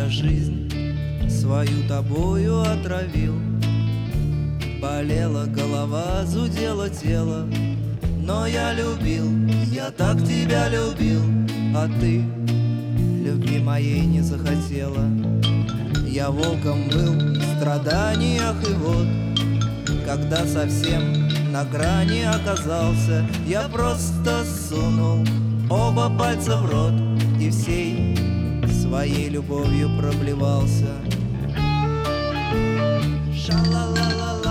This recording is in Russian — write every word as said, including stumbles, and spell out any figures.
Я жизнь свою тобою отравил. Болела голова, зудело тело, но я любил, я так тебя любил, а ты любви моей не захотела. Я волком был в страданиях, и вот, когда совсем на грани оказался, я просто сунул оба пальца в рот и всей своей любовью проблевался. Ша-ла-ла-ла-ла.